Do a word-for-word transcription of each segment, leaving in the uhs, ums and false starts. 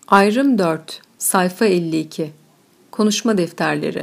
Ayrım dört, sayfa elli iki. Konuşma defterleri.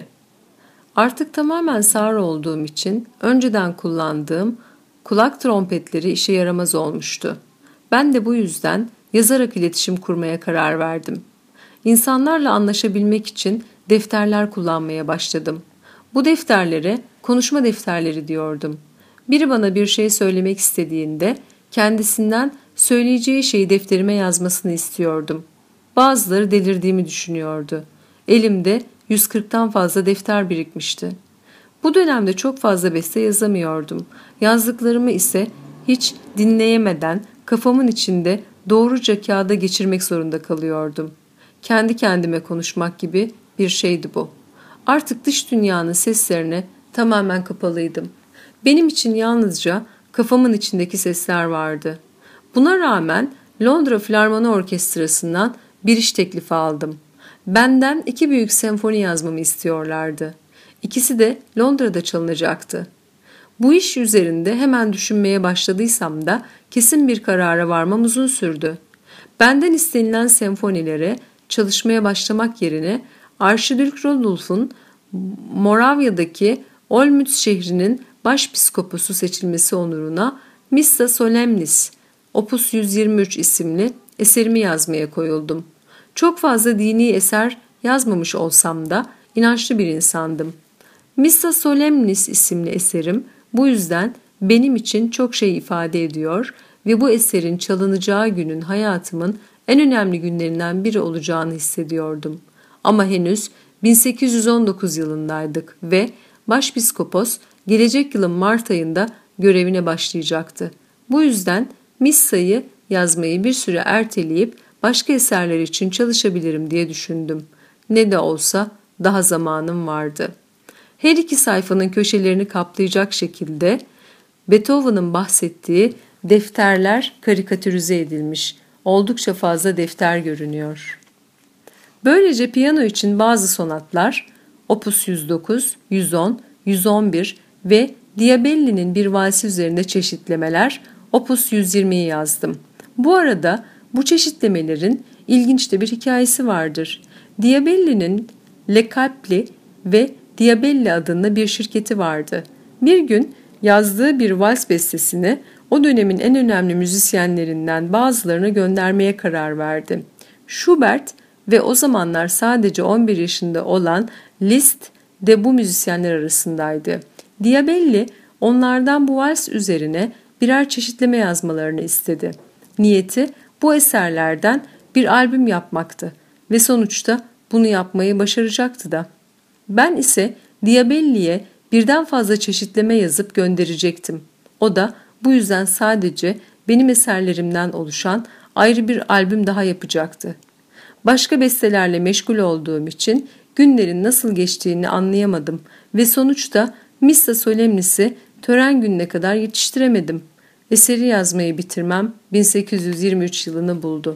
Artık tamamen sağır olduğum için önceden kullandığım kulak trompetleri işe yaramaz olmuştu. Ben de bu yüzden yazarak iletişim kurmaya karar verdim. İnsanlarla anlaşabilmek için defterler kullanmaya başladım. Bu defterlere konuşma defterleri diyordum. Biri bana bir şey söylemek istediğinde kendisinden söyleyeceği şeyi defterime yazmasını istiyordum. Bazıları delirdiğimi düşünüyordu. Elimde yüz kırktan fazla defter birikmişti. Bu dönemde çok fazla beste yazamıyordum. Yazdıklarımı ise hiç dinleyemeden kafamın içinde doğruca kağıda geçirmek zorunda kalıyordum. Kendi kendime konuşmak gibi bir şeydi bu. Artık dış dünyanın seslerine tamamen kapalıydım. Benim için yalnızca kafamın içindeki sesler vardı. Buna rağmen Londra Filarmoni Orkestrası'ndan bir iş teklifi aldım. Benden iki büyük senfoni yazmamı istiyorlardı. İkisi de Londra'da çalınacaktı. Bu iş üzerinde hemen düşünmeye başladıysam da kesin bir karara varmam uzun sürdü. Benden istenilen senfonilere çalışmaya başlamak yerine Arşidülk Rodulf'un Moravya'daki Olmütz şehrinin başpiskoposu seçilmesi onuruna Missa Solemnis Opus yüz yirmi üç isimli eserimi yazmaya koyuldum. Çok fazla dini eser yazmamış olsam da inançlı bir insandım. Missa Solemnis isimli eserim bu yüzden benim için çok şey ifade ediyor ve bu eserin çalınacağı günün hayatımın en önemli günlerinden biri olacağını hissediyordum. Ama henüz bin sekiz yüz on dokuz yılındaydık ve Başpiskopos gelecek yılın Mart ayında görevine başlayacaktı. Bu yüzden Missa'yı yazmayı bir süre erteleyip başka eserler için çalışabilirim diye düşündüm. Ne de olsa daha zamanım vardı. Her iki sayfanın köşelerini kaplayacak şekilde Beethoven'ın bahsettiği defterler karikatürize edilmiş. Oldukça fazla defter görünüyor. Böylece piyano için bazı sonatlar Opus yüz dokuz, yüz on, yüz on bir ve Diabelli'nin bir valsi üzerinde çeşitlemeler Opus yüz yirmiyi yazdım. Bu arada bu çeşitlemelerin ilginç de bir hikayesi vardır. Diabelli'nin Le Capli ve Diabelli adında bir şirketi vardı. Bir gün yazdığı bir vals bestesini o dönemin en önemli müzisyenlerinden bazılarına göndermeye karar verdi. Schubert ve o zamanlar sadece on bir yaşında olan Liszt de bu müzisyenler arasındaydı. Diabelli onlardan bu vals üzerine birer çeşitleme yazmalarını istedi. Niyeti bu eserlerden bir albüm yapmaktı ve sonuçta bunu yapmayı başaracaktı da. Ben ise Diabelli'ye birden fazla çeşitleme yazıp gönderecektim. O da bu yüzden sadece benim eserlerimden oluşan ayrı bir albüm daha yapacaktı. Başka bestelerle meşgul olduğum için günlerin nasıl geçtiğini anlayamadım ve sonuçta Missa Solemnis'i tören gününe kadar yetiştiremedim. Eseri yazmayı bitirmem bin sekiz yüz yirmi üç yılını buldu.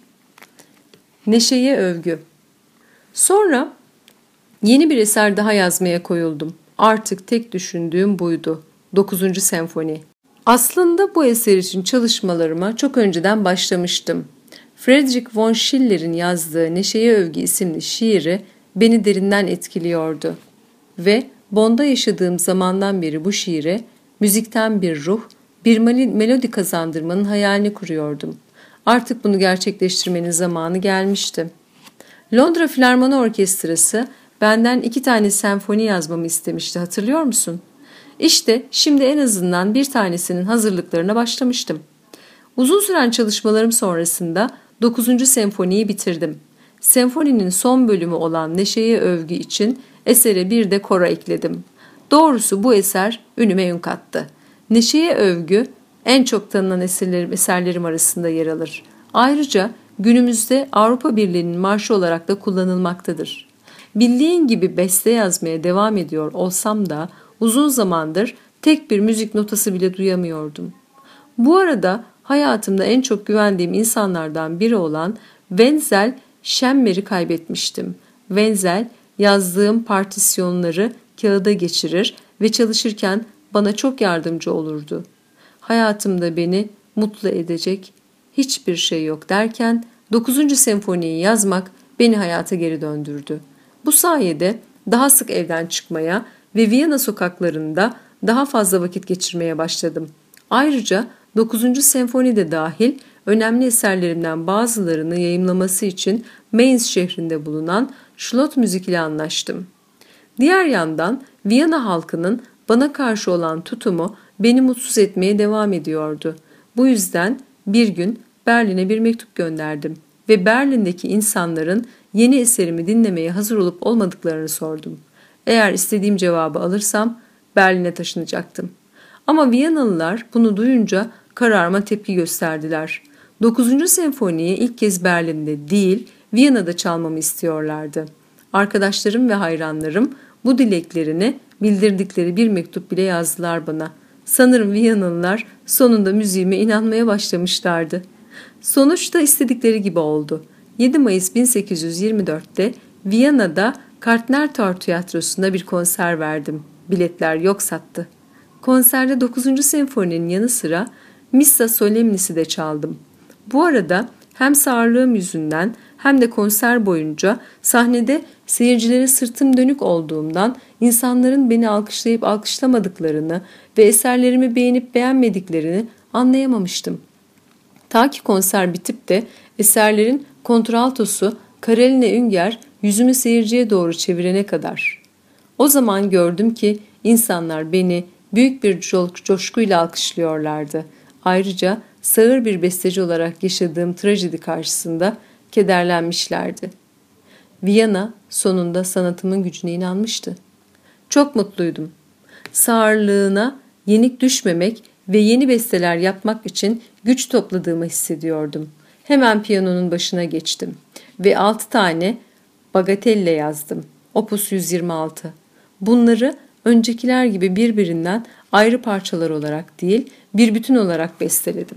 Neşeye övgü. Sonra yeni bir eser daha yazmaya koyuldum. Artık tek düşündüğüm buydu. dokuzuncu senfoni. Aslında bu eser için çalışmalarıma çok önceden başlamıştım. Friedrich von Schiller'in yazdığı Neşeye Övgü isimli şiiri beni derinden etkiliyordu. Ve Bonn'da yaşadığım zamandan beri bu şiire müzikten bir ruh, bir melodi kazandırmanın hayalini kuruyordum. Artık bunu gerçekleştirmenin zamanı gelmişti. Londra Filarmoni Orkestrası benden iki tane senfoni yazmamı istemişti, hatırlıyor musun? İşte şimdi en azından bir tanesinin hazırlıklarına başlamıştım. Uzun süren çalışmalarım sonrasında dokuzuncu senfoniyi bitirdim. Senfoninin son bölümü olan Neşeye Övgü için esere bir de koro ekledim. Doğrusu bu eser ünüme ün kattı. Neşeye Övgü en çok tanınan eserlerim, eserlerim arasında yer alır. Ayrıca günümüzde Avrupa Birliği'nin marşı olarak da kullanılmaktadır. Bildiğin gibi beste yazmaya devam ediyor olsam da uzun zamandır tek bir müzik notası bile duyamıyordum. Bu arada hayatımda en çok güvendiğim insanlardan biri olan Wenzel Schemmer'i kaybetmiştim. Wenzel yazdığım partisyonları kağıda geçirir ve çalışırken bana çok yardımcı olurdu. Hayatımda beni mutlu edecek hiçbir şey yok derken dokuzuncu senfoniyi yazmak beni hayata geri döndürdü. Bu sayede daha sık evden çıkmaya ve Viyana sokaklarında daha fazla vakit geçirmeye başladım. Ayrıca dokuzuncu senfoni de dahil önemli eserlerimden bazılarını yayımlaması için Mainz şehrinde bulunan Schlottmusik ile anlaştım. Diğer yandan Viyana halkının bana karşı olan tutumu beni mutsuz etmeye devam ediyordu. Bu yüzden bir gün Berlin'e bir mektup gönderdim ve Berlin'deki insanların yeni eserimi dinlemeye hazır olup olmadıklarını sordum. Eğer istediğim cevabı alırsam Berlin'e taşınacaktım. Ama Viyanalılar bunu duyunca kararıma tepki gösterdiler. dokuzuncu senfoniyi ilk kez Berlin'de değil, Viyana'da çalmamı istiyorlardı. Arkadaşlarım ve hayranlarım bu dileklerini bildirdikleri bir mektup bile yazdılar bana. Sanırım Viyanalılar sonunda müziğime inanmaya başlamışlardı. Sonuçta istedikleri gibi oldu. yedi Mayıs bin sekiz yüz yirmi dörtte Viyana'da Kartnertor Tiyatrosu'nda bir konser verdim. Biletler yok sattı. Konserde dokuzuncu senfoninin yanı sıra Missa Solemnis'i de çaldım. Bu arada hem sağırlığım yüzünden hem de konser boyunca sahnede seyircilere sırtım dönük olduğumdan insanların beni alkışlayıp alkışlamadıklarını ve eserlerimi beğenip beğenmediklerini anlayamamıştım. Ta ki konser bitip de eserlerin kontraltosu Karoline Ünger yüzümü seyirciye doğru çevirene kadar. O zaman gördüm ki insanlar beni büyük bir coşkuyla alkışlıyorlardı. Ayrıca sağır bir besteci olarak yaşadığım trajedi karşısında kederlenmişlerdi. Viyana sonunda sanatımın gücüne inanmıştı. Çok mutluydum. Sağırlığına yenik düşmemek ve yeni besteler yapmak için güç topladığımı hissediyordum. Hemen piyanonun başına geçtim ve altı tane bagatelle yazdım. Opus yüz yirmi altı. Bunları öncekiler gibi birbirinden ayrı parçalar olarak değil, bir bütün olarak besteledim.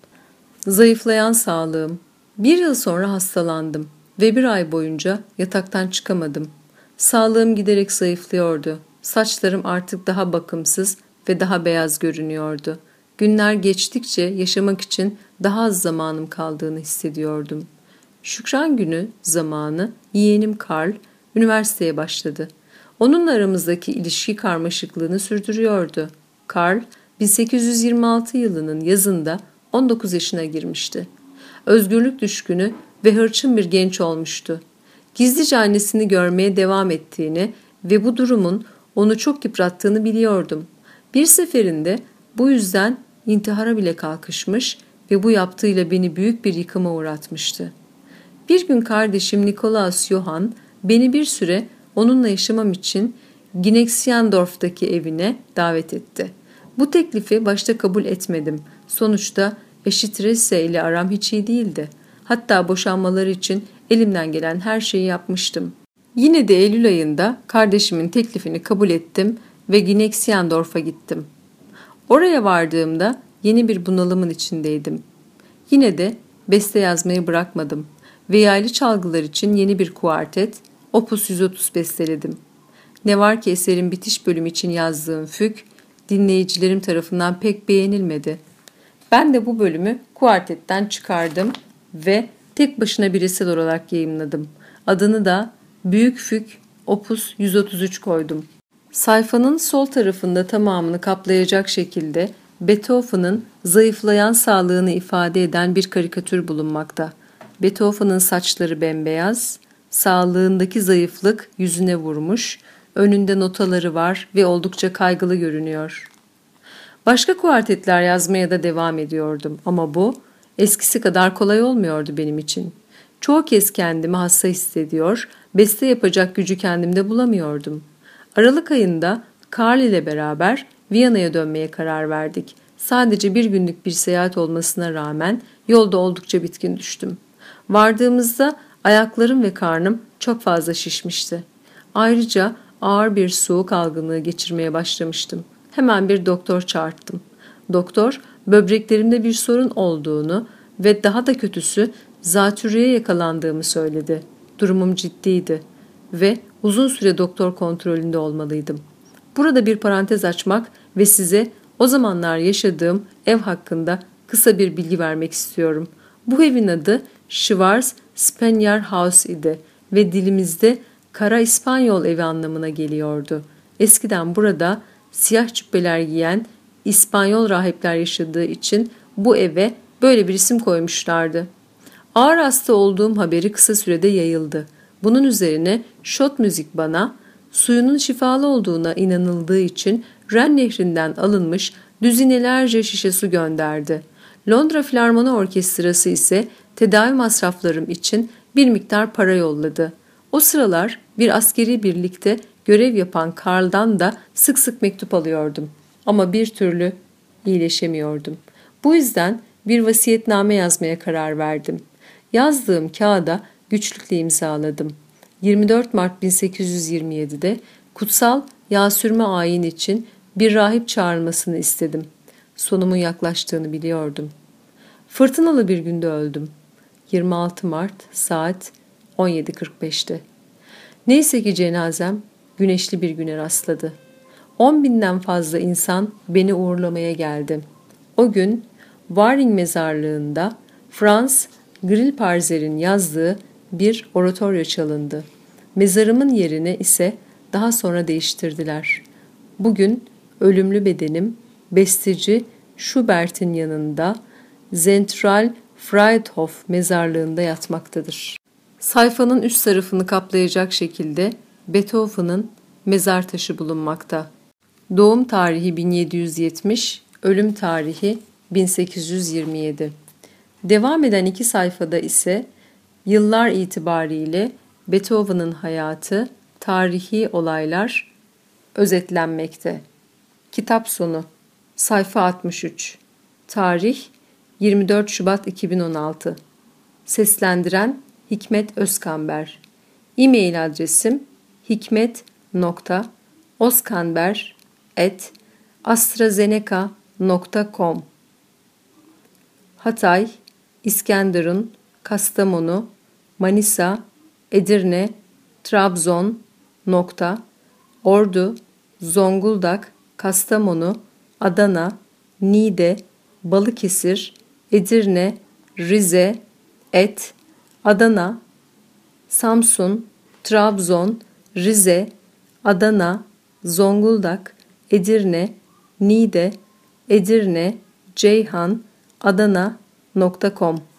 Zayıflayan sağlığım. Bir yıl sonra hastalandım ve bir ay boyunca yataktan çıkamadım. Sağlığım giderek zayıflıyordu. Saçlarım artık daha bakımsız ve daha beyaz görünüyordu. Günler geçtikçe yaşamak için daha az zamanım kaldığını hissediyordum. Şükran günü zamanı yeğenim Karl üniversiteye başladı. Onunla aramızdaki ilişki karmaşıklığını sürdürüyordu. Karl bin sekiz yüz yirmi altı yılının yazında on dokuz yaşına girmişti. Özgürlük düşkünü ve hırçın bir genç olmuştu. Gizlice annesini görmeye devam ettiğini ve bu durumun onu çok yıprattığını biliyordum. Bir seferinde bu yüzden intihara bile kalkışmış ve bu yaptığıyla beni büyük bir yıkıma uğratmıştı. Bir gün kardeşim Nikolaus Johann beni bir süre onunla yaşamam için Ginexiandorf'taki evine davet etti. Bu teklifi başta kabul etmedim. Sonuçta eşi Tresse ile aram hiç iyi değildi. Hatta boşanmaları için elimden gelen her şeyi yapmıştım. Yine de Eylül ayında kardeşimin teklifini kabul ettim ve Ginexiandorf'a gittim. Oraya vardığımda yeni bir bunalımın içindeydim. Yine de beste yazmayı bırakmadım ve yaylı çalgılar için yeni bir kuartet, Opus yüz otuz besteledim. Ne var ki eserin bitiş bölümü için yazdığım füg, dinleyicilerim tarafından pek beğenilmedi. Ben de bu bölümü kuartetten çıkardım ve tek başına bireysel olarak yayımladım. Adını da Büyük Füg Opus yüz otuz üç koydum. Sayfanın sol tarafında tamamını kaplayacak şekilde Beethoven'ın zayıflayan sağlığını ifade eden bir karikatür bulunmakta. Beethoven'ın saçları bembeyaz, sağlığındaki zayıflık yüzüne vurmuş, önünde notaları var ve oldukça kaygılı görünüyor. Başka kuartetler yazmaya da devam ediyordum ama bu eskisi kadar kolay olmuyordu benim için. Çoğu kez kendimi hasta hissediyor, beste yapacak gücü kendimde bulamıyordum. Aralık ayında Karl ile beraber Viyana'ya dönmeye karar verdik. Sadece bir günlük bir seyahat olmasına rağmen yolda oldukça bitkin düştüm. Vardığımızda ayaklarım ve karnım çok fazla şişmişti. Ayrıca ağır bir soğuk algınlığı geçirmeye başlamıştım. Hemen bir doktor çağırttım. Doktor, böbreklerimde bir sorun olduğunu ve daha da kötüsü zatürreye yakalandığımı söyledi. Durumum ciddiydi ve uzun süre doktor kontrolünde olmalıydım. Burada bir parantez açmak ve size o zamanlar yaşadığım ev hakkında kısa bir bilgi vermek istiyorum. Bu evin adı Schwarz Spaniard House idi ve dilimizde Kara İspanyol evi anlamına geliyordu. Eskiden burada siyah cübbeler giyen İspanyol rahipler yaşadığı için bu eve böyle bir isim koymuşlardı. Ağır hasta olduğum haberi kısa sürede yayıldı. Bunun üzerine şot müzik bana suyunun şifalı olduğuna inanıldığı için Ren Nehri'nden alınmış düzinelerce şişe su gönderdi. Londra Filarmoni Orkestrası ise tedavi masraflarım için bir miktar para yolladı. O sıralar bir askeri birlikte görev yapan Karl'dan da sık sık mektup alıyordum. Ama bir türlü iyileşemiyordum. Bu yüzden bir vasiyetname yazmaya karar verdim. Yazdığım kağıda güçlükle imzaladım. yirmi dört Mart bin sekiz yüz yirmi yedi'de kutsal yağ sürme ayin için bir rahip çağrılmasını istedim. Sonumun yaklaştığını biliyordum. Fırtınalı bir günde öldüm. yirmi altı Mart saat on yedi kırk beş'te. Neyse ki cenazem güneşli bir güne rastladı. On binden fazla insan beni uğurlamaya geldi. O gün Waring mezarlığında Franz Grillparzer'in yazdığı bir oratoryo çalındı. Mezarımın yerini ise daha sonra değiştirdiler. Bugün ölümlü bedenim besteci Schubert'in yanında Zentral Friedhof mezarlığında yatmaktadır. Sayfanın üst tarafını kaplayacak şekilde Beethoven'ın mezar taşı bulunmakta. Doğum tarihi bin yedi yüz yetmiş, ölüm tarihi bin sekiz yüz yirmi yedi. Devam eden iki sayfada ise yıllar itibariyle Beethoven'ın hayatı, tarihi olaylar özetlenmekte. Kitap sonu. Sayfa altmış üç. Tarih yirmi dört Şubat iki bin on altı. Seslendiren Hikmet Özkanber. E-mail adresim hikmet nokta oskanber at astrazeneca nokta com. Hatay, İskenderun, Kastamonu, Manisa, Edirne, Trabzon, nokta, Ordu, Zonguldak, Kastamonu, Adana, Niğde, Balıkesir, Edirne, Rize, Et, Adana, Samsun, Trabzon, Rize, Adana, Zonguldak, Edirne, Niğde, Edirne, Ceyhan, Adana nokta com.